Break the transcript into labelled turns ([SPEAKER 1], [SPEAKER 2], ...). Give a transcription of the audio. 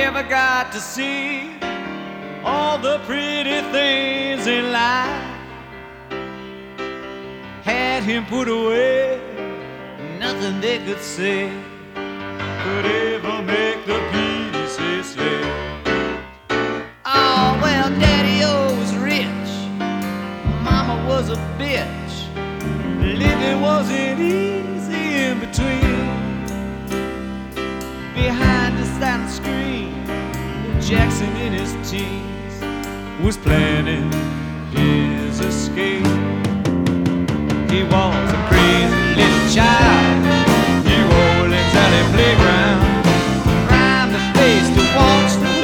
[SPEAKER 1] never got to see all the pretty things in life. Had him put away, nothing they could say could ever make the pieces say. Oh, well, Daddy-O was rich, Mama was a bitch, living wasn't easy in between. Behind the silent screen, Jackson in his teens was planning his escape. He was a crazy little child,